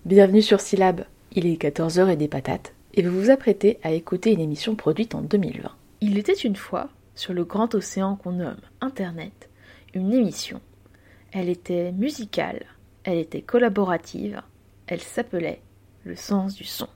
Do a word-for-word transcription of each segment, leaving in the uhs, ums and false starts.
Bienvenue sur Syllab, il est quatorze heures et des patates, et vous vous apprêtez à écouter une émission produite en deux mille vingt. Il était une fois, sur le grand océan qu'on nomme Internet, une émission. Elle était musicale, elle était collaborative, elle s'appelait Le Sens du Son.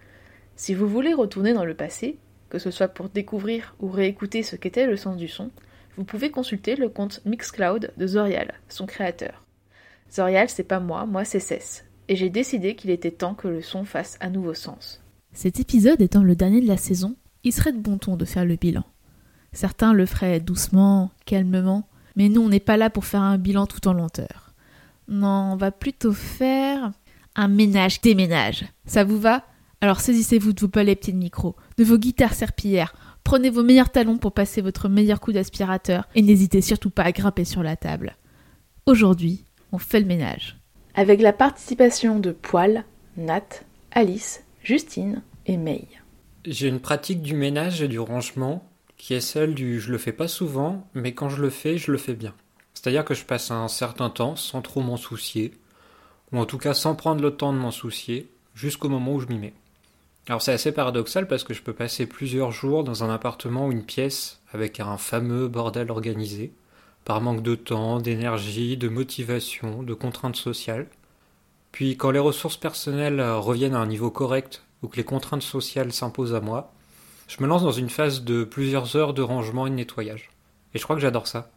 Si vous voulez retourner dans le passé, que ce soit pour découvrir ou réécouter ce qu'était le sens du son, vous pouvez consulter le compte Mixcloud de Zorial, son créateur. Zorial, c'est pas moi, moi c'est Cess. Et j'ai décidé qu'il était temps que le son fasse à nouveau sens. Cet épisode étant le dernier de la saison, il serait de bon ton de faire le bilan. Certains le feraient doucement, calmement, mais nous on n'est pas là pour faire un bilan tout en lenteur. Non, on va plutôt faire un ménage-déménage. Ça vous va ? Alors saisissez-vous de vos palais pieds de micro, de vos guitares serpillères, prenez vos meilleurs talons pour passer votre meilleur coup d'aspirateur et n'hésitez surtout pas à grimper sur la table. Aujourd'hui, on fait le ménage. Avec la participation de Poil, Nat, Alice, Justine et May. J'ai une pratique du ménage et du rangement qui est celle du je le fais pas souvent, mais quand je le fais, je le fais bien. C'est-à-dire que je passe un certain temps sans trop m'en soucier, ou en tout cas sans prendre le temps de m'en soucier, jusqu'au moment où je m'y mets. Alors c'est assez paradoxal parce que je peux passer plusieurs jours dans un appartement ou une pièce avec un fameux bordel organisé, par manque de temps, d'énergie, de motivation, de contraintes sociales. Puis quand les ressources personnelles reviennent à un niveau correct ou que les contraintes sociales s'imposent à moi, je me lance dans une phase de plusieurs heures de rangement et de nettoyage. Et je crois que j'adore ça.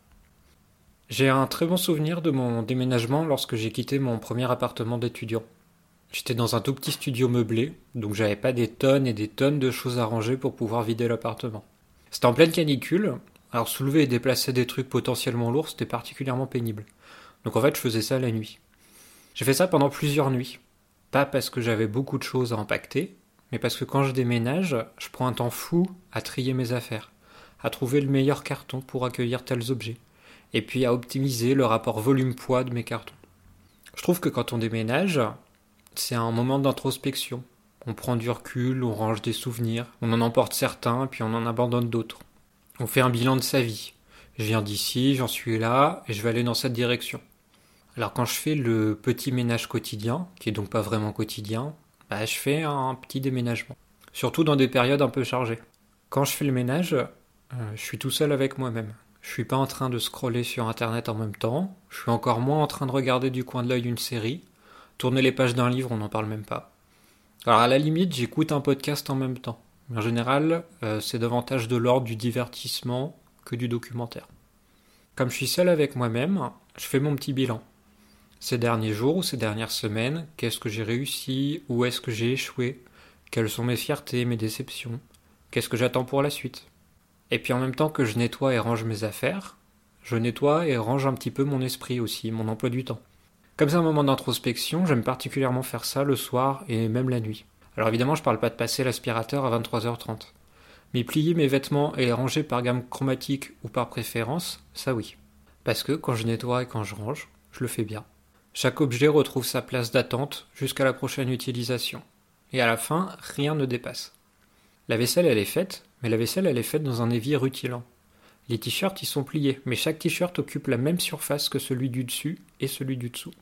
J'ai un très bon souvenir de mon déménagement lorsque j'ai quitté mon premier appartement d'étudiant. J'étais dans un tout petit studio meublé, donc j'avais pas des tonnes et des tonnes de choses à ranger pour pouvoir vider l'appartement. C'était en pleine canicule, alors soulever et déplacer des trucs potentiellement lourds, c'était particulièrement pénible. Donc en fait, je faisais ça la nuit. J'ai fait ça pendant plusieurs nuits. Pas parce que j'avais beaucoup de choses à impacter, mais parce que quand je déménage, je prends un temps fou à trier mes affaires, à trouver le meilleur carton pour accueillir tels objets, et puis à optimiser le rapport volume-poids de mes cartons. Je trouve que quand on déménage, c'est un moment d'introspection. On prend du recul, on range des souvenirs, on en emporte certains, puis on en abandonne d'autres. On fait un bilan de sa vie. Je viens d'ici, j'en suis là, et je vais aller dans cette direction. Alors quand je fais le petit ménage quotidien, qui est donc pas vraiment quotidien, bah je fais un petit déménagement. Surtout dans des périodes un peu chargées. Quand je fais le ménage, euh, je suis tout seul avec moi-même. Je suis pas en train de scroller sur internet en même temps, je suis encore moins en train de regarder du coin de l'œil une série. Tourner les pages d'un livre, on n'en parle même pas. Alors à la limite, j'écoute un podcast en même temps. Mais en général, euh, c'est davantage de l'ordre du divertissement que du documentaire. Comme je suis seul avec moi-même, je fais mon petit bilan. Ces derniers jours ou ces dernières semaines, qu'est-ce que j'ai réussi, où est-ce que j'ai échoué, quelles sont mes fiertés, mes déceptions, qu'est-ce que j'attends pour la suite. Et puis en même temps que je nettoie et range mes affaires, je nettoie et range un petit peu mon esprit aussi, mon emploi du temps. Comme c'est un moment d'introspection, j'aime particulièrement faire ça le soir et même la nuit. Alors évidemment, je parle pas de passer l'aspirateur à vingt-trois heures trente. Mais plier mes vêtements et les ranger par gamme chromatique ou par préférence, ça oui. Parce que quand je nettoie et quand je range, je le fais bien. Chaque objet retrouve sa place d'attente jusqu'à la prochaine utilisation. Et à la fin, rien ne dépasse. La vaisselle, elle est faite, mais la vaisselle, elle est faite dans un évier rutilant. Les t-shirts, ils sont pliés, mais chaque t-shirt occupe la même surface que celui du dessus et celui du dessous.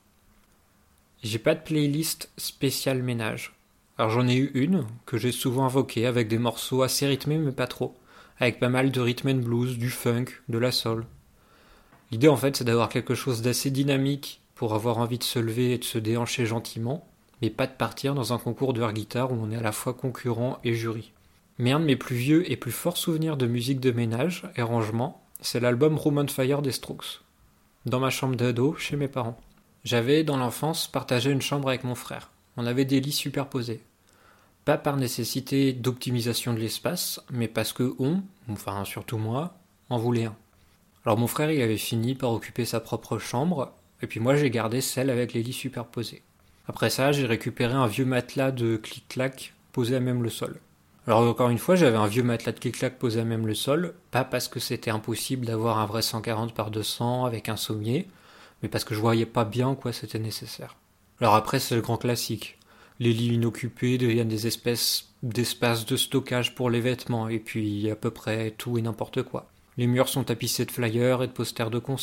J'ai pas de playlist spéciale ménage. Alors j'en ai eu une, que j'ai souvent invoquée, avec des morceaux assez rythmés mais pas trop, avec pas mal de rhythm and blues, du funk, de la soul. L'idée en fait c'est d'avoir quelque chose d'assez dynamique pour avoir envie de se lever et de se déhancher gentiment, mais pas de partir dans un concours de air guitare où on est à la fois concurrent et jury. Mais un de mes plus vieux et plus forts souvenirs de musique de ménage et rangement, c'est l'album Room on Fire des Strokes. Dans ma chambre d'ado, chez mes parents. J'avais, dans l'enfance, partagé une chambre avec mon frère. On avait des lits superposés. Pas par nécessité d'optimisation de l'espace, mais parce que on, enfin surtout moi, en voulait un. Alors mon frère, il avait fini par occuper sa propre chambre, et puis moi j'ai gardé celle avec les lits superposés. Après ça, j'ai récupéré un vieux matelas de clic-clac posé à même le sol. Alors encore une fois, j'avais un vieux matelas de clic-clac posé à même le sol, pas parce que c'était impossible d'avoir un vrai cent quarante par deux cents avec un sommier, mais parce que je voyais pas bien en quoi c'était nécessaire. Alors après, c'est le grand classique. Les lits inoccupés deviennent des espèces d'espaces de stockage pour les vêtements, et puis à peu près tout et n'importe quoi. Les murs sont tapissés de flyers et de posters de concerts.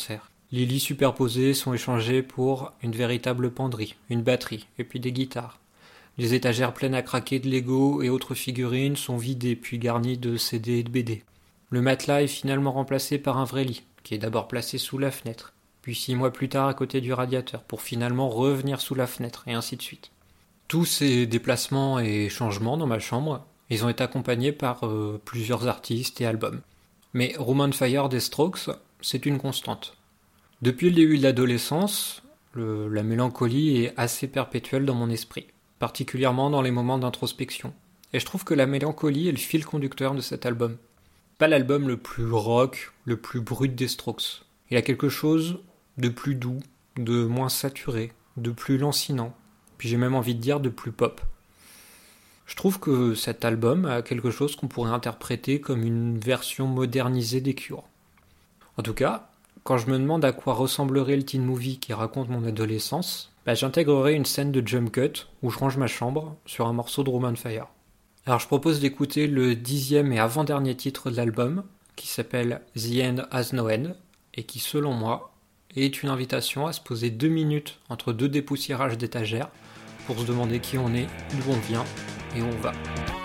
Les lits superposés sont échangés pour une véritable penderie, une batterie, et puis des guitares. Les étagères pleines à craquer de Lego et autres figurines sont vidées puis garnies de C D et de B D. Le matelas est finalement remplacé par un vrai lit, qui est d'abord placé sous la fenêtre, puis six mois plus tard à côté du radiateur, pour finalement revenir sous la fenêtre, et ainsi de suite. Tous ces déplacements et changements dans ma chambre, ils ont été accompagnés par euh, plusieurs artistes et albums. Mais Room on Fire des Strokes, c'est une constante. Depuis le début de l'adolescence, le, la mélancolie est assez perpétuelle dans mon esprit, particulièrement dans les moments d'introspection. Et je trouve que la mélancolie est le fil conducteur de cet album. Pas l'album le plus rock, le plus brut des Strokes. Il a quelque chose de plus doux, de moins saturé, de plus lancinant, puis j'ai même envie de dire de plus pop. Je trouve que cet album a quelque chose qu'on pourrait interpréter comme une version modernisée des Cure. En tout cas, quand je me demande à quoi ressemblerait le teen movie qui raconte mon adolescence, bah j'intégrerai une scène de jump cut où je range ma chambre sur un morceau de Room on Fire. Alors je propose d'écouter le dixième et avant-dernier titre de l'album, qui s'appelle The End Has No End, et qui selon moi est une invitation à se poser deux minutes entre deux dépoussiérages d'étagères pour se demander qui on est, d'où on vient et où on va.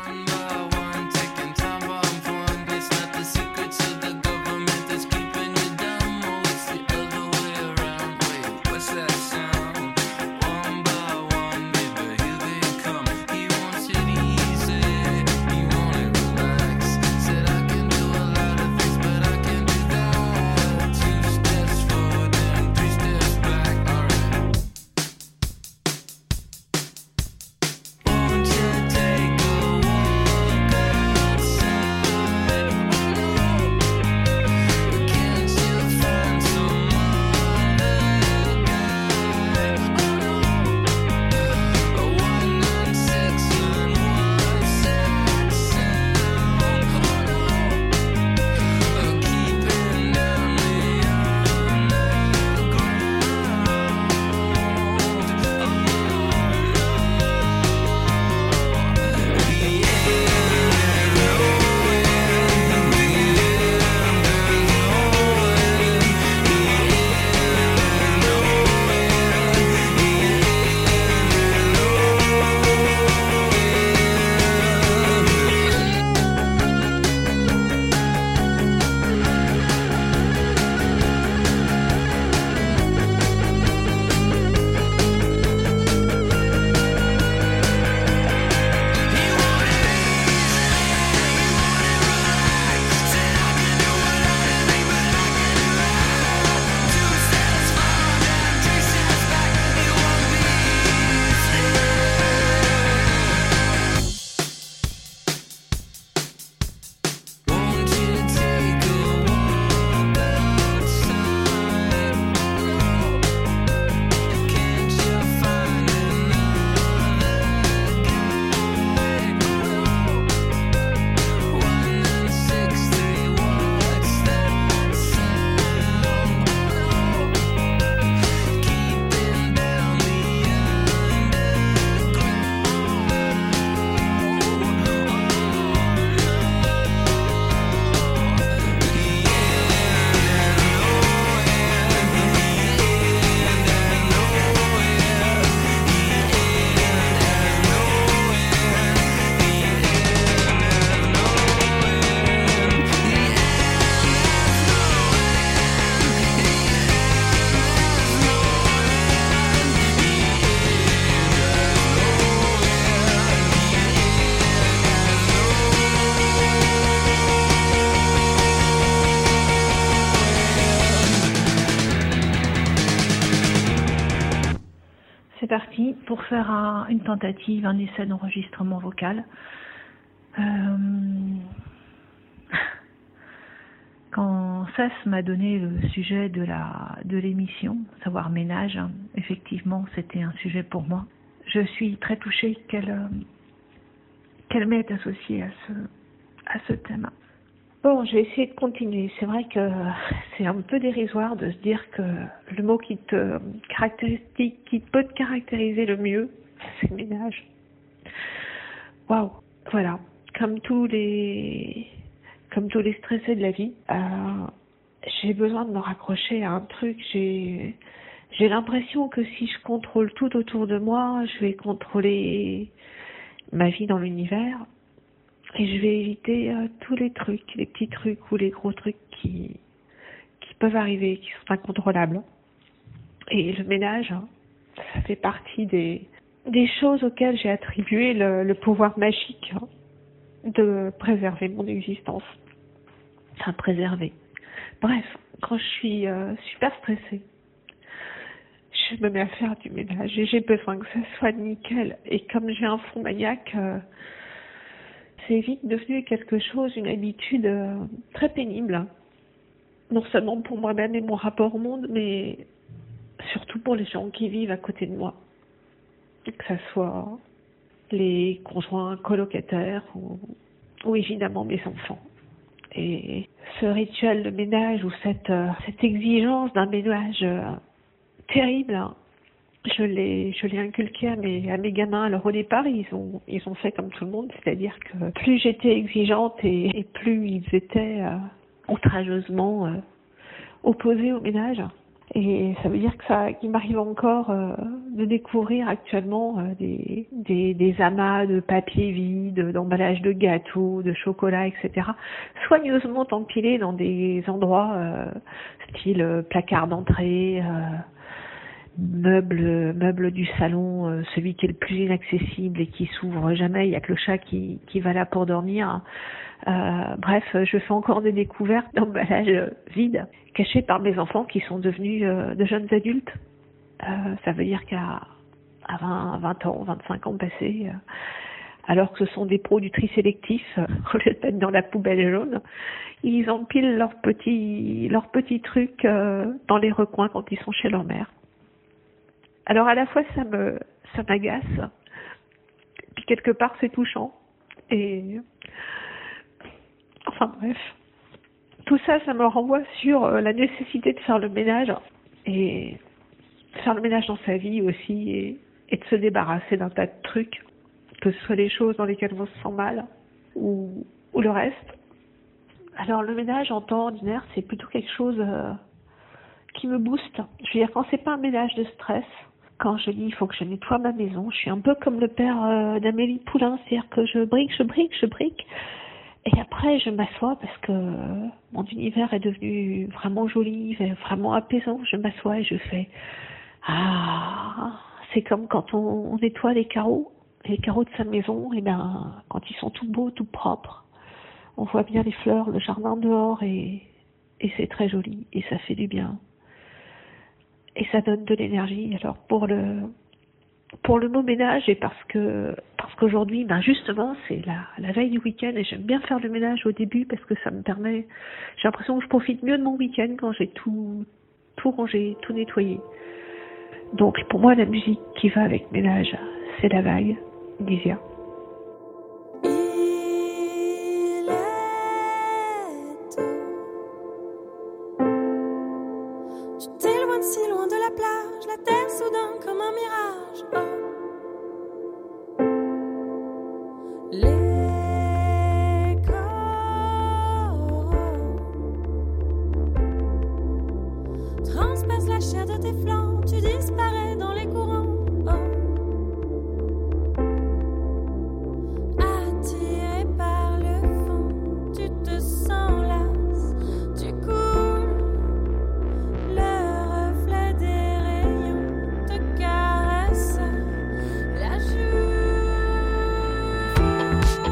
C'est parti pour faire un, une tentative, un essai d'enregistrement vocal. Euh, quand Sas m'a donné le sujet de la de l'émission, savoir ménage, hein, effectivement c'était un sujet pour moi. Je suis très touchée qu'elle euh, qu'elle m'ait associée à ce à ce thème. Bon, je vais essayer de continuer. C'est vrai que c'est un peu dérisoire de se dire que le mot qui te caractérise, qui peut te caractériser le mieux, c'est ménage. Waouh, voilà. Comme tous les, comme tous les stressés de la vie, euh, j'ai besoin de me raccrocher à un truc. J'ai, j'ai l'impression que si je contrôle tout autour de moi, je vais contrôler ma vie dans l'univers et je vais éviter euh, tous les trucs, les petits trucs ou les gros trucs qui, qui peuvent arriver, qui sont incontrôlables. Et le ménage, ça fait partie des, des choses auxquelles j'ai attribué le, le pouvoir magique de préserver mon existence. Enfin, préserver. Bref, quand je suis euh, super stressée, je me mets à faire du ménage et j'ai besoin que ça soit nickel. Et comme j'ai un fond maniaque, euh, c'est vite devenu quelque chose, une habitude euh, très pénible. Non seulement pour moi-même et mon rapport au monde, mais surtout pour les gens qui vivent à côté de moi. Que ce soit les conjoints colocataires ou, ou évidemment mes enfants. Et ce rituel de ménage ou cette, euh, cette exigence d'un ménage euh, terrible, hein, je l'ai, je l'ai inculqué à mes, à mes gamins. Alors au départ, ils ont, ils ont fait comme tout le monde, c'est-à-dire que plus j'étais exigeante et, et plus ils étaient euh, outrageusement euh, opposés au ménage. Et ça veut dire que ça, qu'il m'arrive encore euh, de découvrir actuellement euh, des, des, des amas de papier vide, d'emballage de gâteaux, de chocolat, et cetera, soigneusement empilés dans des endroits euh, style euh, placard d'entrée, euh, meuble, meuble du salon, euh, celui qui est le plus inaccessible et qui s'ouvre jamais. Il y a que le chat qui, qui va là pour dormir. Euh, bref, je fais encore des découvertes d'emballages vides, cachés par mes enfants qui sont devenus euh, de jeunes adultes. Euh, ça veut dire qu'à à vingt, vingt ans, vingt-cinq ans passés, euh, alors que ce sont des pros du tri sélectif, euh, au lieu de mettre dans la poubelle jaune, ils empilent leurs petits, leurs petits trucs euh, dans les recoins quand ils sont chez leur mère. Alors à la fois ça me, ça m'agace, puis quelque part c'est touchant, et enfin bref, tout ça, ça me renvoie sur la nécessité de faire le ménage et faire le ménage dans sa vie aussi et, et de se débarrasser d'un tas de trucs, que ce soit les choses dans lesquelles on se sent mal ou, ou le reste. Alors le ménage en temps ordinaire, c'est plutôt quelque chose euh, qui me booste. Je veux dire, quand c'est pas un ménage de stress, quand je dis il faut que je nettoie ma maison, je suis un peu comme le père euh, d'Amélie Poulain, c'est-à-dire que je brique, je brique, je brique. Et après, je m'assois parce que mon univers est devenu vraiment joli, vraiment apaisant. Je m'assois et je fais « Ah !» C'est comme quand on, on nettoie les carreaux, les carreaux de sa maison. Et ben, quand ils sont tout beaux, tout propres, on voit bien les fleurs, le jardin dehors et, et c'est très joli et ça fait du bien. Et ça donne de l'énergie. Alors pour le... Pour le mot ménage et parce que parce qu'aujourd'hui, ben justement, c'est la, la veille du week-end et j'aime bien faire le ménage au début parce que ça me permet, j'ai l'impression que je profite mieux de mon week-end quand j'ai tout tout rangé, tout nettoyé. Donc pour moi, la musique qui va avec ménage, c'est La Vague d'Isia. Si loin de la plage, la terre soudain comme un mirage. Oh. Les coraux transpercent la chair de tes flancs, tu disparais dans les courants. Oh. Attiré par le fond, tu te sens lasse, tu coules. La joue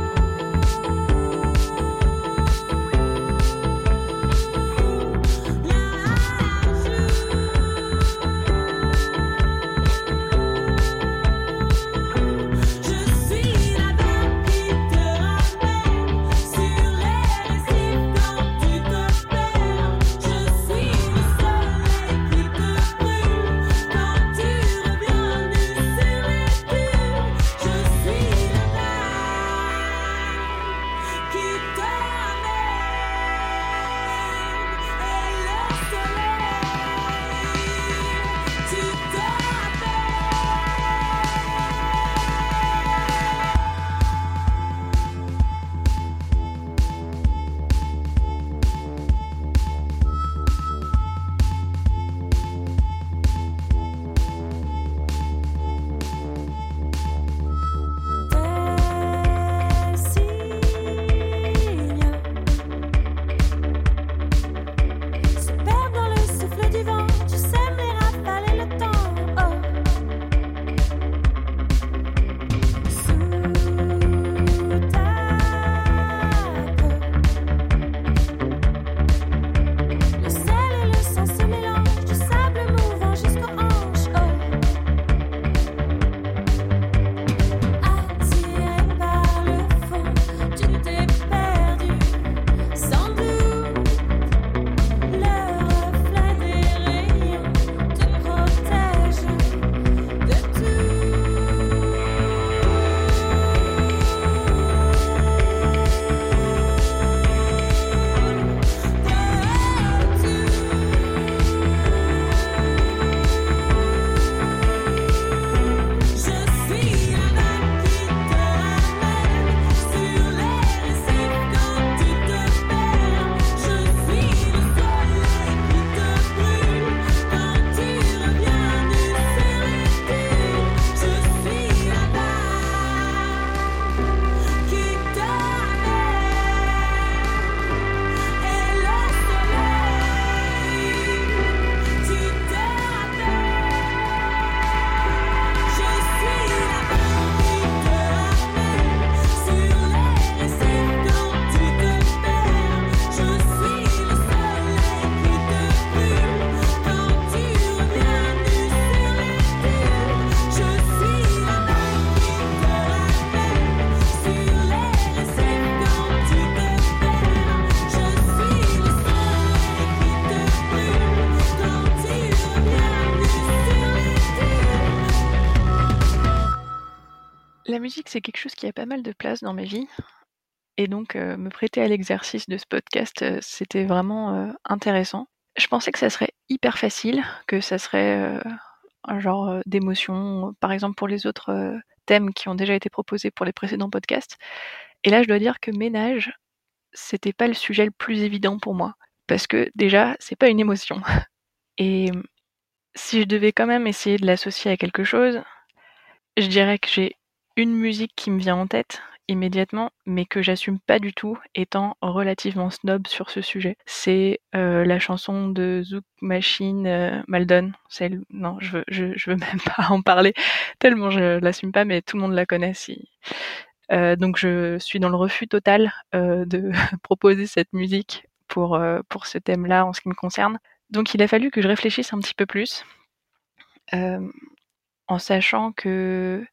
La musique, c'est quelque chose qui a pas mal de place dans ma vie. Et donc, euh, me prêter à l'exercice de ce podcast, euh, c'était vraiment euh, intéressant. Je pensais que ça serait hyper facile, que ça serait euh, un genre euh, d'émotion, par exemple pour les autres euh, thèmes qui ont déjà été proposés pour les précédents podcasts. Et là, je dois dire que ménage, c'était pas le sujet le plus évident pour moi. Parce que déjà, c'est pas une émotion. Et si je devais quand même essayer de l'associer à quelque chose, je dirais que j'ai une musique qui me vient en tête immédiatement, mais que j'assume pas du tout, étant relativement snob sur ce sujet. C'est euh, la chanson de Zouk Machine, euh, Maldon. Celle... Non, je veux, je, je veux même pas en parler, tellement je l'assume pas, mais tout le monde la connaît. Si... Euh, donc je suis dans le refus total euh, de proposer cette musique pour, euh, pour ce thème-là en ce qui me concerne. Donc il a fallu que je réfléchisse un petit peu plus, euh, en sachant que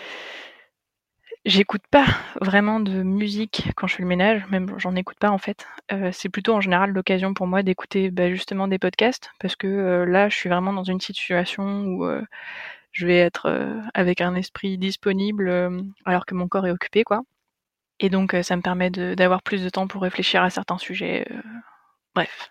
j'écoute pas vraiment de musique quand je fais le ménage, même j'en écoute pas en fait. Euh, c'est plutôt en général l'occasion pour moi d'écouter bah, justement des podcasts, parce que euh, là je suis vraiment dans une situation où euh, je vais être euh, avec un esprit disponible euh, alors que mon corps est occupé, quoi. Et donc euh, ça me permet de, d'avoir plus de temps pour réfléchir à certains sujets. Euh, bref.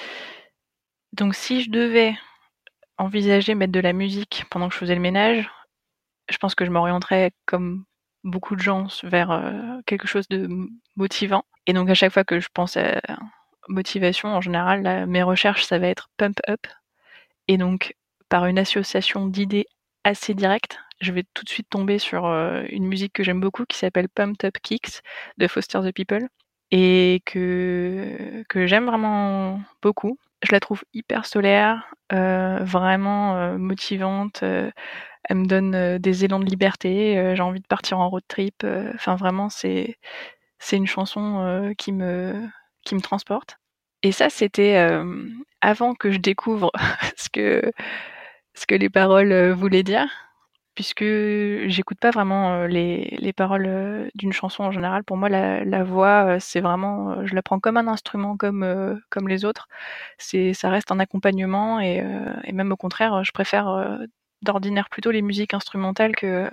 Donc si je devais envisager mettre de la musique pendant que je faisais le ménage, je pense que je m'orienterais comme beaucoup de gens vers euh, quelque chose de motivant. Et donc à chaque fois que je pense à motivation, en général, là, mes recherches, ça va être pump up. Et donc par une association d'idées assez directe, je vais tout de suite tomber sur euh, une musique que j'aime beaucoup qui s'appelle Pumped Up Kicks de Foster the People et que, que j'aime vraiment beaucoup. Je la trouve hyper solaire, euh, vraiment euh, motivante. Euh, elle me donne euh, des élans de liberté. Euh, j'ai envie de partir en road trip. Enfin, euh, vraiment, c'est c'est une chanson euh, qui me qui me transporte. Et ça, c'était euh, avant que je découvre ce que ce que les paroles euh, voulaient dire, puisque j'écoute pas vraiment euh, les les paroles euh, d'une chanson en général. Pour moi, la la voix, euh, c'est vraiment, euh, je la prends comme un instrument, comme euh, comme les autres. C'est ça reste un accompagnement et euh, et même au contraire, je préfère euh, d'ordinaire plutôt les musiques instrumentales que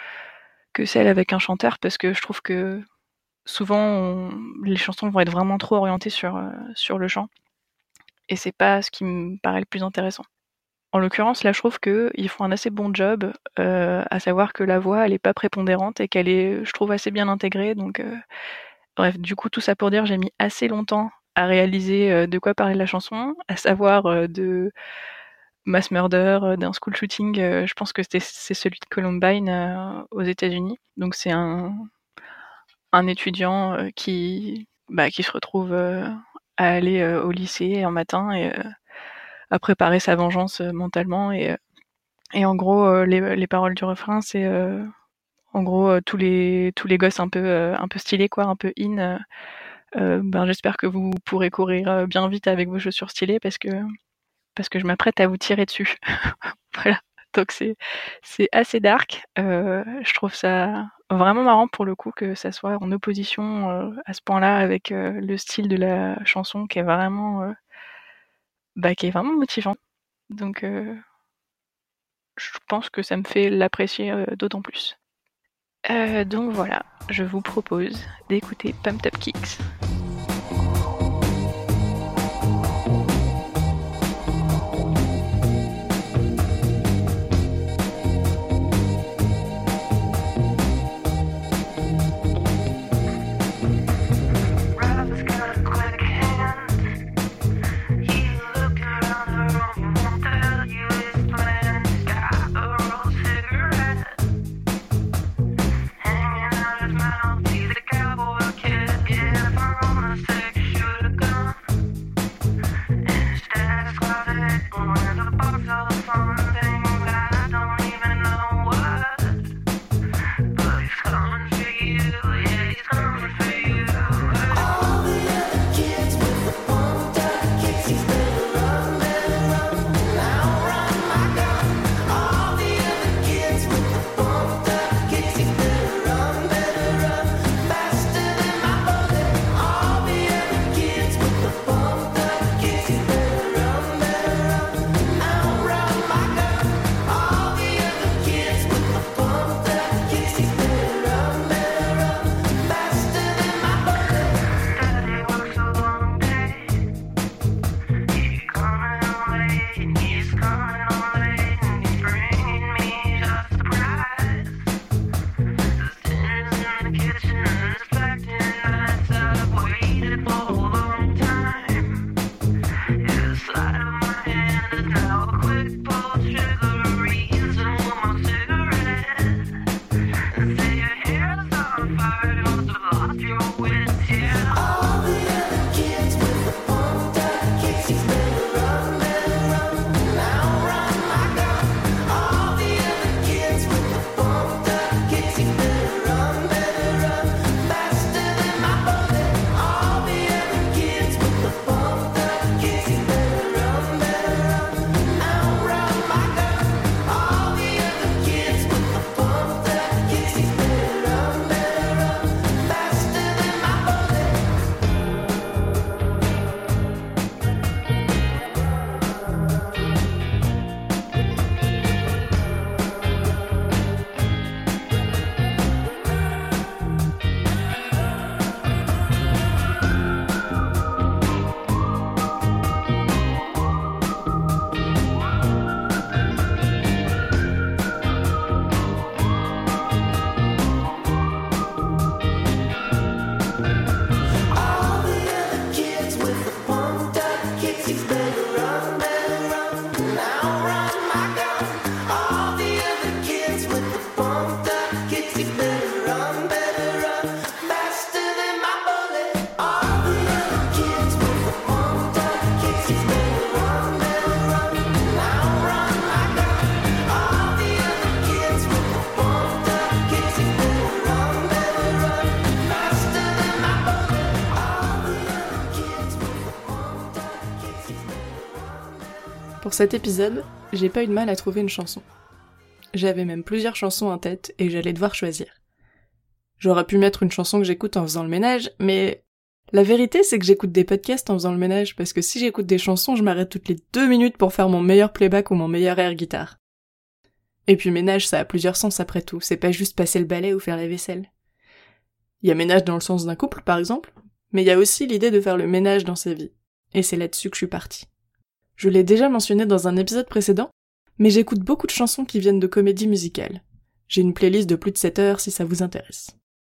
que celles avec un chanteur, parce que je trouve que souvent on, les chansons vont être vraiment trop orientées sur euh, sur le chant et c'est pas ce qui me paraît le plus intéressant. En l'occurrence, là, je trouve qu'ils font un assez bon job, euh, à savoir que la voix, elle est pas prépondérante et qu'elle est, je trouve, assez bien intégrée. Donc, euh, bref, du coup, tout ça pour dire, j'ai mis assez longtemps à réaliser euh, de quoi parlait la chanson, à savoir euh, de mass murder, euh, d'un school shooting. Euh, je pense que c'était, c'est celui de Columbine euh, aux États-Unis. Donc, c'est un, un étudiant euh, qui, bah, qui se retrouve euh, à aller euh, au lycée un matin et euh, à préparer sa vengeance euh, mentalement et, et en gros euh, les, les paroles du refrain c'est euh, en gros euh, tous les tous les gosses un peu euh, un peu stylés quoi, un peu in euh, euh, ben j'espère que vous pourrez courir bien vite avec vos chaussures stylées parce que parce que je m'apprête à vous tirer dessus. Voilà, donc c'est c'est assez dark. Euh, je trouve ça vraiment marrant pour le coup que ça soit en opposition euh, à ce point-là avec euh, le style de la chanson qui est vraiment euh, bah, qui est vraiment motivant. Donc, euh, je pense que ça me fait l'apprécier euh, d'autant plus. Euh, donc voilà, je vous propose d'écouter Pumped Up Kicks. Hanging out his mouth, he's a cowboy kid, yeah, for Pour cet épisode, j'ai pas eu de mal à trouver une chanson. J'avais même plusieurs chansons en tête et j'allais devoir choisir. J'aurais pu mettre une chanson que j'écoute en faisant le ménage, mais la vérité c'est que j'écoute des podcasts en faisant le ménage parce que si j'écoute des chansons, je m'arrête toutes les deux minutes pour faire mon meilleur playback ou mon meilleur air guitare. Et puis ménage, ça a plusieurs sens après tout, c'est pas juste passer le balai ou faire la vaisselle. Il y a ménage dans le sens d'un couple par exemple, mais il y a aussi l'idée de faire le ménage dans sa vie. Et c'est là-dessus que je suis partie. Je l'ai déjà mentionné dans un épisode précédent, mais j'écoute beaucoup de chansons qui viennent de comédies musicales. J'ai une playlist de plus de sept heures si ça vous intéresse.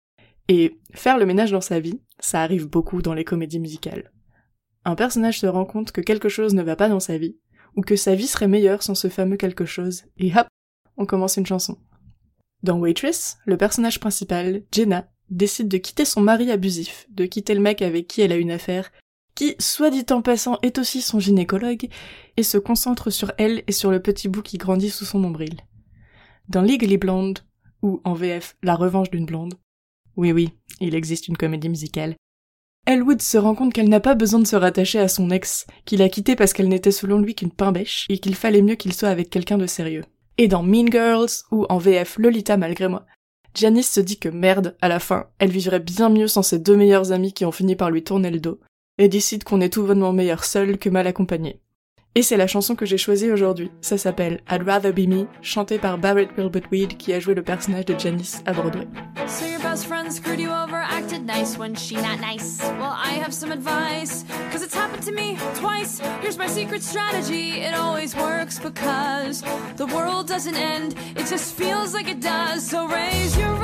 Et faire le ménage dans sa vie, ça arrive beaucoup dans les comédies musicales. Un personnage se rend compte que quelque chose ne va pas dans sa vie, ou que sa vie serait meilleure sans ce fameux quelque chose, et hop, on commence une chanson. Dans Waitress, le personnage principal, Jenna, décide de quitter son mari abusif, de quitter le mec avec qui elle a une affaire, qui, soit dit en passant, est aussi son gynécologue, et se concentre sur elle et sur le petit bout qui grandit sous son nombril. Dans Legally Blonde, ou en V F, La revanche d'une blonde, oui oui, il existe une comédie musicale, Elle Wood se rend compte qu'elle n'a pas besoin de se rattacher à son ex, qu'il a quitté parce qu'elle n'était selon lui qu'une pain-bêche, et qu'il fallait mieux qu'il soit avec quelqu'un de sérieux. Et dans Mean Girls, ou en V F, Lolita malgré moi, Janice se dit que merde, à la fin, elle vivrait bien mieux sans ses deux meilleurs amis qui ont fini par lui tourner le dos, et décide qu'on est tout bonnement meilleur seul que mal accompagné. Et c'est la chanson que j'ai choisie aujourd'hui, ça s'appelle I'd Rather Be Me, chantée par Barrett Wilbert-Weed qui a joué le personnage de Janice à Broadway. So your best friend screwed you over, acted nice when she not nice. Well, I have some advice, cause it's happened to me twice. Here's my secret strategy, it always works because the world doesn't end, it just feels like it does. So raise your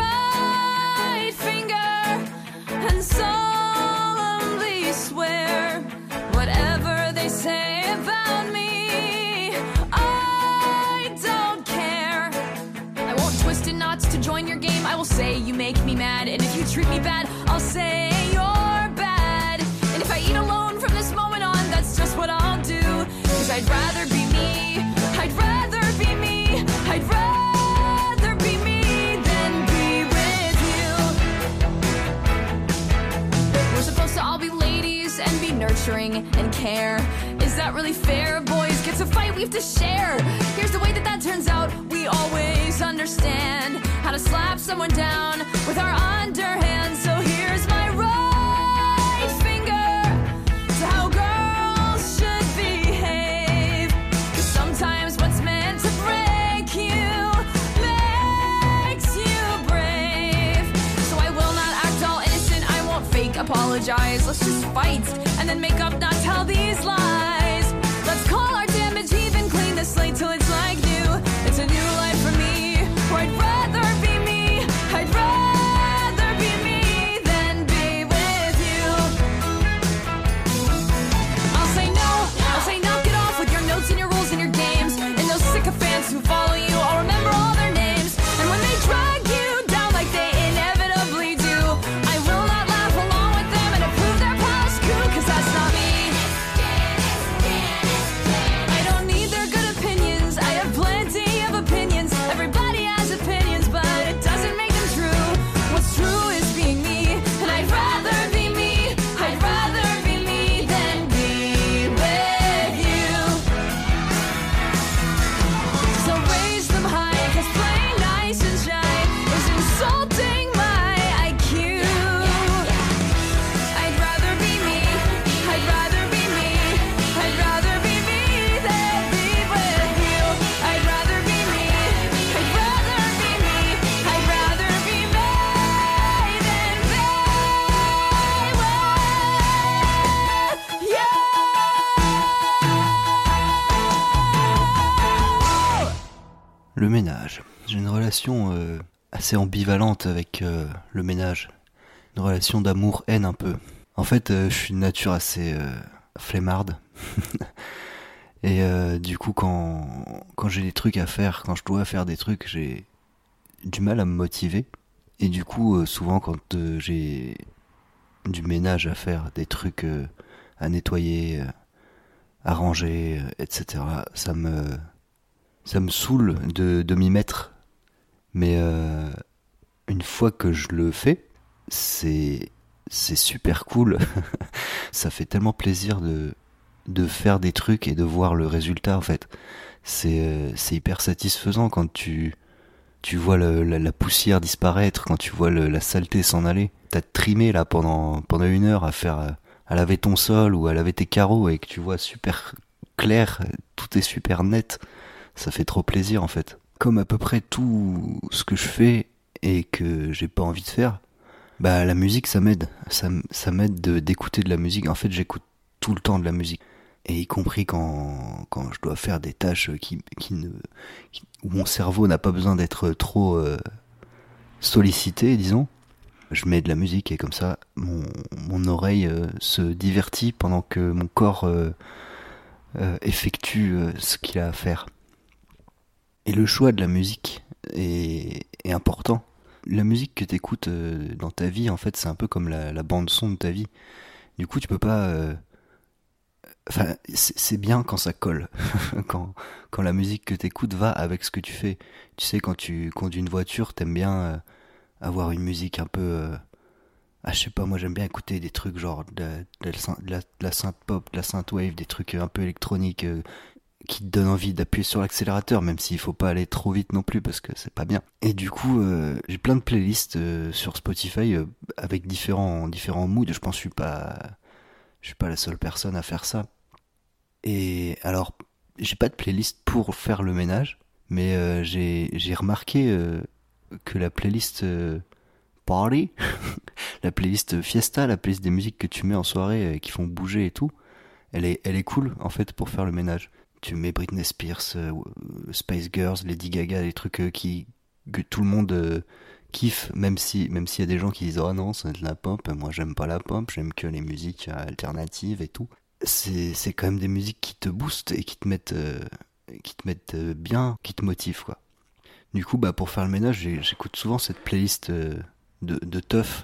right finger and solemnly swear whatever they say about me, I don't care. I won't twist in knots to join your game. I will say you make me mad, and if you treat me bad, I'll say you're bad. And if I eat alone from this moment on, that's just what I'll do. Cause I'd rather be me, I'd rather be me, I'd rather be me than be with you. We're supposed to all be ladies and be nurturing and care. Is that really fair? Boys get to fight, we have to share. Here's the way that that turns out. We always understand how to slap someone down with our underhand. So here's my right finger to how girls should behave. Cause sometimes what's meant to break you makes you brave. So I will not act all innocent, I won't fake apologize. Let's just fight and then make up, not tell these lies. Let's call our damage even, clean the slate till it's like new. It's a new life for me, where I'd rather be me, I'd rather be me than be with you. I'll say no, I'll say knock it off with your notes and your rules and your games. And those sycophants who follow you, I'll remember all their names. And when they drag you down like they Le ménage. J'ai une relation euh, assez ambivalente avec euh, le ménage. Une relation d'amour-haine un peu. En fait, euh, je suis de nature assez euh, flemmarde. Et euh, du coup, quand, quand j'ai des trucs à faire, quand je dois faire des trucs, j'ai du mal à me motiver. Et du coup, euh, souvent, quand euh, j'ai du ménage à faire, des trucs euh, à nettoyer, euh, à ranger, euh, et cetera, ça me, ça me saoule de, de m'y mettre. Mais euh, une fois que je le fais, c'est, c'est super cool. Ça fait tellement plaisir de, de faire des trucs et de voir le résultat, en fait. C'est, euh, c'est hyper satisfaisant quand tu... Tu vois le, la, la poussière disparaître, quand tu vois le, la saleté s'en aller. T'as trimé là pendant, pendant une heure à faire, à laver ton sol ou à laver tes carreaux et que tu vois super clair, tout est super net. Ça fait trop plaisir en fait. Comme à peu près tout ce que je fais et que j'ai pas envie de faire, bah la musique ça m'aide. Ça, ça m'aide de, d'écouter de la musique. En fait j'écoute tout le temps de la musique. Et y compris quand, quand je dois faire des tâches qui, qui ne, qui, où mon cerveau n'a pas besoin d'être trop euh, sollicité, disons. Je mets de la musique et comme ça, mon, mon oreille euh, se divertit pendant que mon corps euh, euh, effectue euh, ce qu'il a à faire. Et le choix de la musique est, est important. La musique que t'écoutes euh, dans ta vie, en fait, c'est un peu comme la, la bande-son de ta vie. Du coup, tu peux pas... Euh, Enfin, c'est bien quand ça colle, quand, quand la musique que t'écoutes va avec ce que tu fais. Tu sais, quand tu conduis une voiture, t'aimes bien euh, avoir une musique un peu... Euh, ah, je sais pas, moi j'aime bien écouter des trucs genre de, de, de, la, de la synth-pop, de la synth-wave, des trucs un peu électroniques euh, qui te donnent envie d'appuyer sur l'accélérateur, même s'il faut pas aller trop vite non plus parce que c'est pas bien. Et du coup, euh, j'ai plein de playlists euh, sur Spotify euh, avec différents, différents moods. Je pense que je suis pas... Je suis pas la seule personne à faire ça. Et alors, j'ai pas de playlist pour faire le ménage, mais euh, j'ai j'ai remarqué euh, que la playlist euh, Party, la playlist Fiesta, la playlist des musiques que tu mets en soirée euh, qui font bouger et tout, elle est elle est cool en fait pour faire le ménage. Tu mets Britney Spears, euh, Spice Girls, Lady Gaga, des trucs euh, qui que tout le monde euh, kiffe, même si même s'il y a des gens qui disent oh non c'est de la pop, moi j'aime pas la pop, j'aime que les musiques alternatives et tout. C'est c'est quand même des musiques qui te boostent et qui te mettent euh, qui te mettent euh, bien, qui te motivent quoi. Du coup bah pour faire le ménage j'écoute souvent cette playlist euh, de de teuf.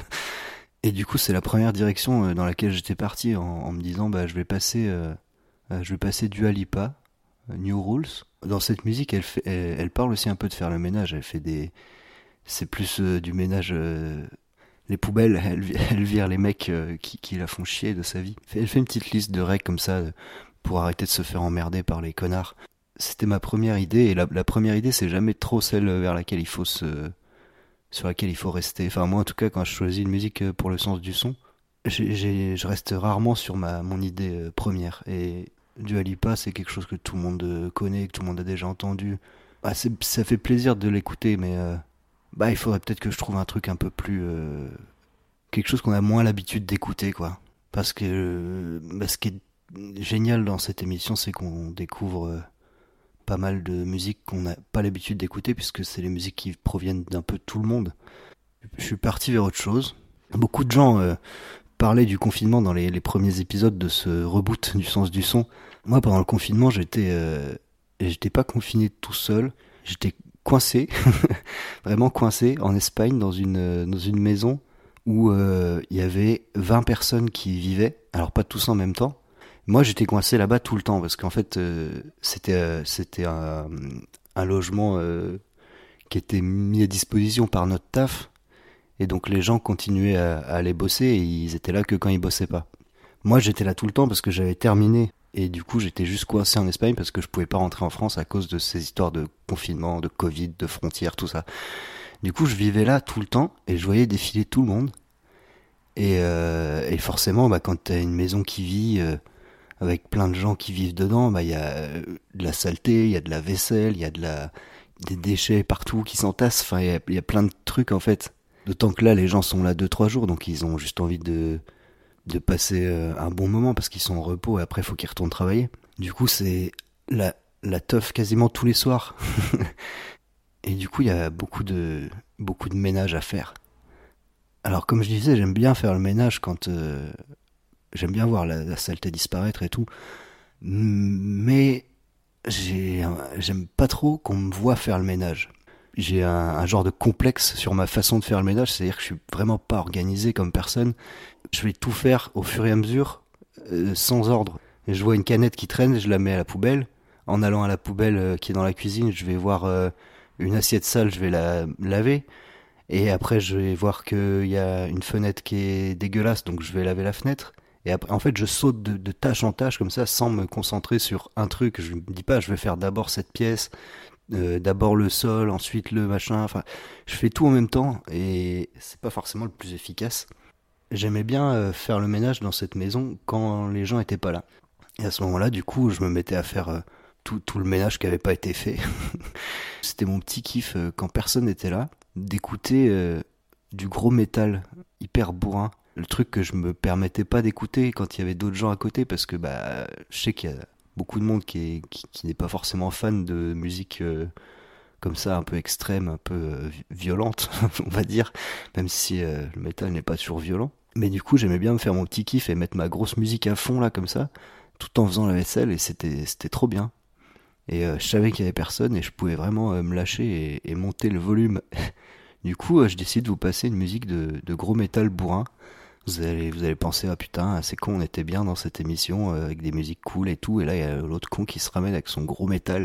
Et du coup c'est la première direction euh, dans laquelle j'étais parti en, en me disant bah je vais passer euh, euh, je vais passer Dua Lipa, New Rules. Dans cette musique elle fait elle, elle parle aussi un peu de faire le ménage, elle fait des c'est plus euh, du ménage euh, les poubelles, elle, elle vire les mecs euh, qui, qui la font chier de sa vie. Elle fait une petite liste de règles comme ça euh, pour arrêter de se faire emmerder par les connards. C'était ma première idée, et la, la première idée c'est jamais trop celle vers laquelle il faut se, sur laquelle il faut rester. Enfin moi en tout cas quand je choisis une musique pour le sens du son, j'ai, j'ai, je reste rarement sur ma mon idée euh, première. Et Dua Lipa c'est quelque chose que tout le monde connaît, que tout le monde a déjà entendu. Bah, c'est, ça fait plaisir de l'écouter, mais euh, bah il faudrait peut-être que je trouve un truc un peu plus euh, quelque chose qu'on a moins l'habitude d'écouter quoi. Parce que euh, bah, ce qui est génial dans cette émission c'est qu'on découvre euh, pas mal de musiques qu'on n'a pas l'habitude d'écouter puisque c'est les musiques qui proviennent d'un peu tout le monde. Je suis parti vers autre chose. Beaucoup de gens euh, parlaient du confinement dans les, les premiers épisodes de ce reboot du sens du son. Moi pendant le confinement j'étais euh, j'étais pas confiné tout seul, j'étais coincé, vraiment coincé en Espagne dans une dans une maison où il euh, y avait vingt personnes qui vivaient, alors pas tous en même temps. Moi j'étais coincé là-bas tout le temps parce qu'en fait euh, c'était euh, c'était un, un logement euh, qui était mis à disposition par notre taf et donc les gens continuaient à, à aller bosser et ils étaient là que quand ils bossaient pas. Moi j'étais là tout le temps parce que j'avais terminé. Et du coup, j'étais juste coincé en Espagne parce que je pouvais pas rentrer en France à cause de ces histoires de confinement, de Covid, de frontières, tout ça. Du coup, je vivais là tout le temps et je voyais défiler tout le monde. Et, euh, et forcément, bah, quand t'as une maison qui vit euh, avec plein de gens qui vivent dedans, bah, y a euh, de la saleté, il y a de la vaisselle, il y a de la, des déchets partout qui s'entassent. Enfin, il y a, y a plein de trucs en fait. D'autant que là, les gens sont là deux, trois jours, donc ils ont juste envie de... de passer un bon moment parce qu'ils sont en repos et après il faut qu'ils retournent travailler. Du coup c'est la, la teuf quasiment tous les soirs. Et du coup, il y a beaucoup de, beaucoup de ménage à faire. Alors, comme je disais, j'aime bien faire le ménage quand... Euh, j'aime bien voir la, la saleté disparaître et tout. Mais j'ai, j'aime pas trop qu'on me voit faire le ménage. J'ai un, un genre de complexe sur ma façon de faire le ménage, c'est-à-dire que je suis vraiment pas organisé comme personne. Je vais tout faire au fur et à mesure, euh, sans ordre. Et je vois une canette qui traîne, je la mets à la poubelle. En allant à la poubelle euh, qui est dans la cuisine, je vais voir euh, une assiette sale, je vais la laver. Et après, je vais voir qu'il y a une fenêtre qui est dégueulasse, donc je vais laver la fenêtre. Et après, en fait, je saute de, de tâche en tâche comme ça, sans me concentrer sur un truc. Je me dis pas, je vais faire d'abord cette pièce, euh, d'abord le sol, ensuite le machin. Enfin, je fais tout en même temps et c'est pas forcément le plus efficace. J'aimais bien euh, faire le ménage dans cette maison quand les gens étaient pas là. Et à ce moment-là, du coup, je me mettais à faire euh, tout, tout le ménage qui avait pas été fait. C'était mon petit kiff euh, quand personne n'était là, d'écouter euh, du gros métal hyper bourrin. Le truc que je me permettais pas d'écouter quand il y avait d'autres gens à côté, parce que bah je sais qu'il y a beaucoup de monde qui, est, qui, qui n'est pas forcément fan de musique euh, comme ça, un peu extrême, un peu euh, violente, on va dire, même si euh, le métal n'est pas toujours violent. Mais du coup, j'aimais bien me faire mon petit kiff et mettre ma grosse musique à fond là comme ça, tout en faisant la vaisselle, et c'était c'était trop bien. Et euh, je savais qu'il y avait personne et je pouvais vraiment euh, me lâcher et, et monter le volume. Du coup, euh, je décide de vous passer une musique de, de gros métal bourrin. Vous allez, vous allez penser, ah putain, c'est con, on était bien dans cette émission, euh, avec des musiques cool et tout, et là il y a l'autre con qui se ramène avec son gros métal.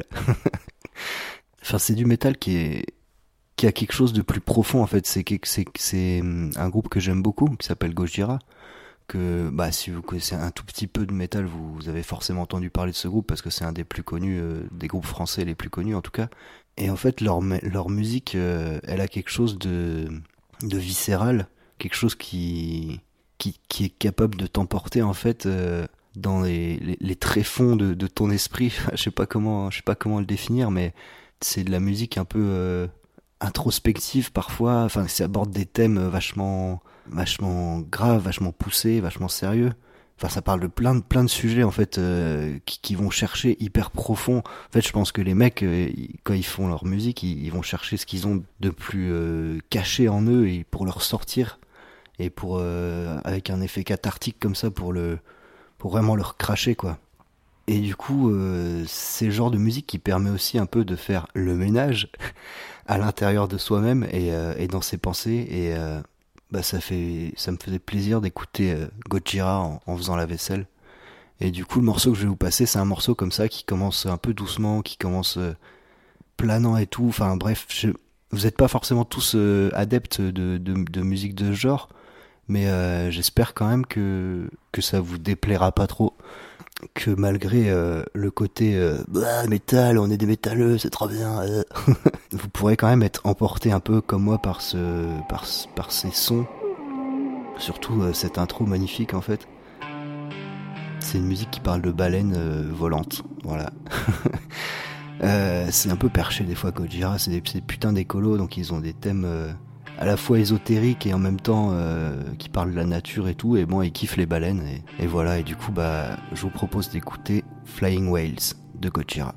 Enfin, c'est du métal qui est, qui a quelque chose de plus profond en fait. C'est, c'est, c'est un groupe que j'aime beaucoup, qui s'appelle Gojira, que, bah, si vous connaissez un tout petit peu de métal, vous, vous avez forcément entendu parler de ce groupe, parce que c'est un des plus connus, euh, des groupes français les plus connus en tout cas. Et en fait, leur, leur musique, euh, elle a quelque chose de, de viscéral, quelque chose qui, qui, qui est capable de t'emporter en fait euh, dans les, les, les tréfonds de, de ton esprit. Je sais pas comment, je sais pas comment le définir, mais c'est de la musique un peu euh, introspective parfois. Enfin, ça aborde des thèmes vachement, vachement graves, vachement poussés, vachement sérieux. Enfin, ça parle de plein de plein de sujets en fait euh, qui, qui vont chercher hyper profond. En fait, je pense que les mecs, euh, quand ils font leur musique, ils, ils vont chercher ce qu'ils ont de plus euh, caché en eux et pour leur sortir. Et pour euh, avec un effet cathartique comme ça pour le pour vraiment leur cracher quoi. Et du coup euh, c'est le genre de musique qui permet aussi un peu de faire le ménage à l'intérieur de soi-même et, euh, et dans ses pensées et euh, bah ça fait ça me faisait plaisir d'écouter euh, Gojira en, en faisant la vaisselle. Et du coup le morceau que je vais vous passer, c'est un morceau comme ça qui commence un peu doucement, qui commence euh, planant et tout. Enfin bref, je, vous n'êtes pas forcément tous euh, adeptes de, de, de musique de ce genre. Mais euh, j'espère quand même que, que ça vous déplaira pas trop. Que malgré euh, le côté euh, bah, métal, on est des métalleux, c'est trop bien. Euh. Vous pourrez quand même être emporté un peu comme moi par, ce, par, par ces sons. Surtout euh, cette intro magnifique en fait. C'est une musique qui parle de baleines euh, volantes. Voilà. euh, c'est un peu perché des fois Gojira, c'est des, c'est des putains d'écolos, donc ils ont des thèmes... Euh, à la fois ésotérique et en même temps euh, qui parle de la nature et tout, et bon, ils kiffent les baleines, et, et voilà, et du coup, bah, je vous propose d'écouter Flying Whales de Gojira.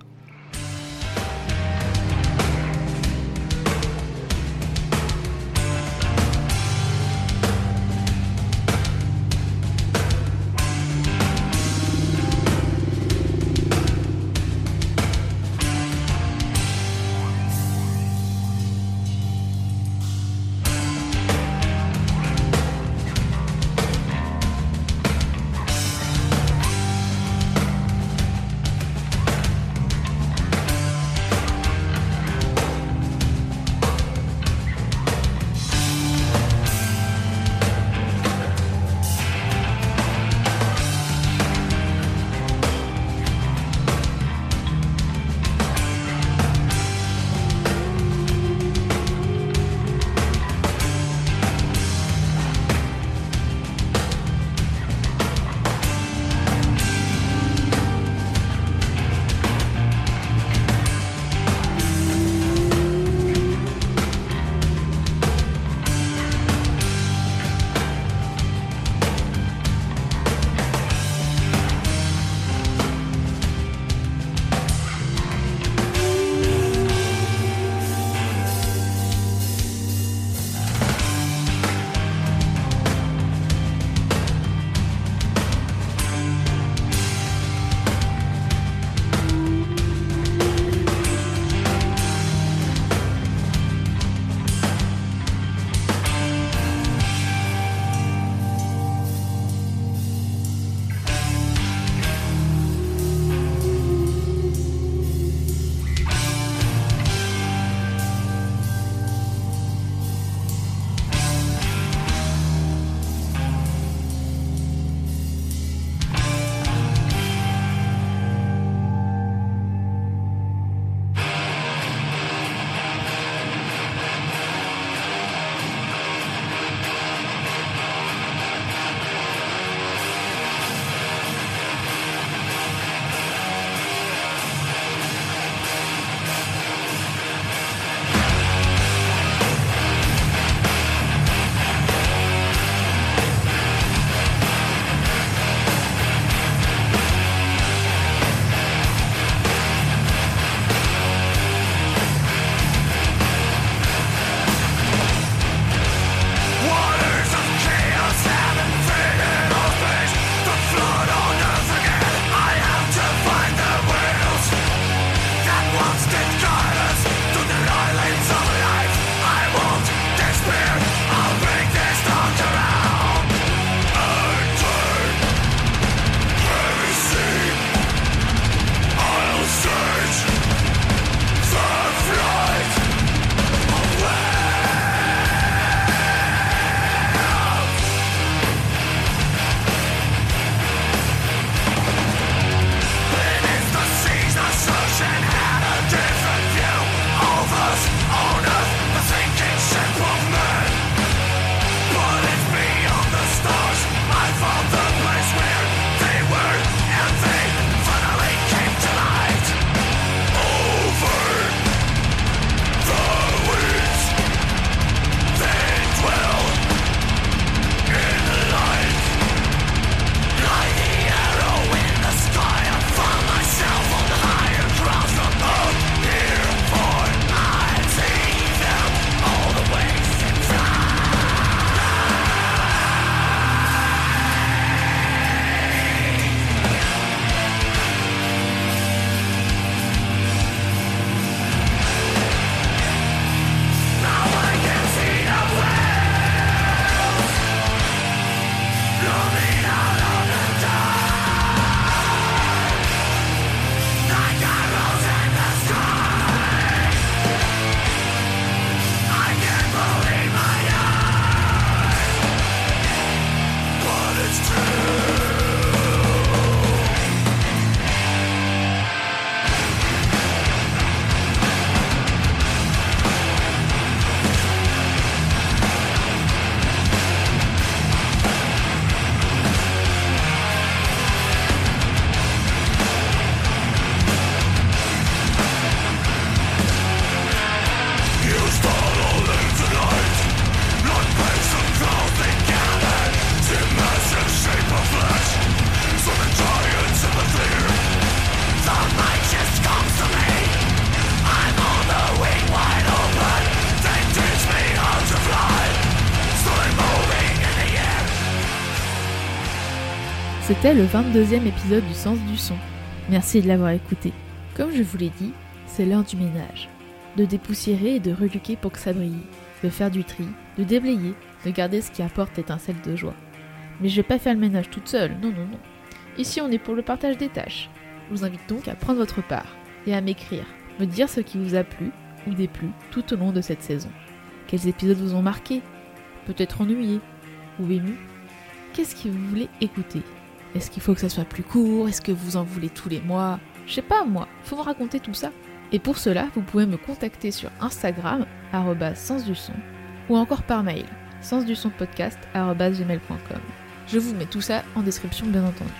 C'était le vingt-deuxième épisode du Sens du Son. Merci de l'avoir écouté. Comme je vous l'ai dit, c'est l'heure du ménage. De dépoussiérer et de reluquer pour que ça brille. De faire du tri, de déblayer, de garder ce qui apporte l'étincelle de joie. Mais je vais pas faire le ménage toute seule, non non non. Ici on est pour le partage des tâches. Je vous invite donc à prendre votre part et à m'écrire, me dire ce qui vous a plu ou déplu tout au long de cette saison. Quels épisodes vous ont marqué, peut-être ennuyé ou ému? Qu'est-ce que vous voulez écouter? Est-ce qu'il faut que ça soit plus court? Est-ce que vous en voulez tous les mois? Je sais pas moi, faut me raconter tout ça. Et pour cela, vous pouvez me contacter sur Instagram, arobase sens du son, ou encore par mail, sens du son podcast arobase gmail point com. Je vous mets tout ça en description bien entendu.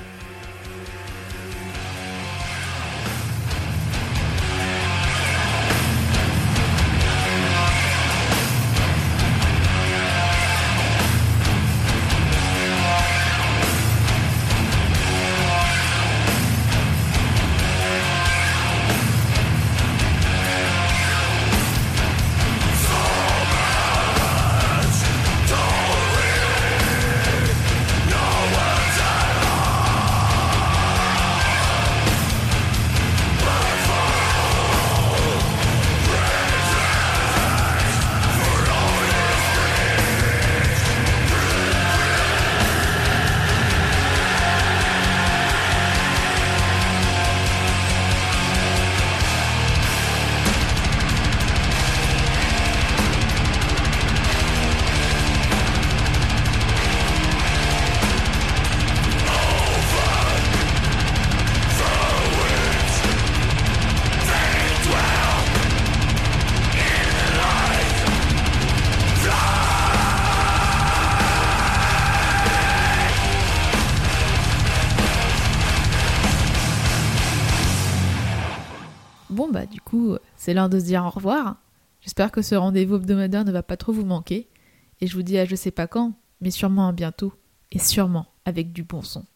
Bon bah du coup, c'est l'heure de se dire au revoir. J'espère que ce rendez-vous hebdomadaire ne va pas trop vous manquer. Et je vous dis à je sais pas quand, mais sûrement à bientôt. Et sûrement avec du bon son.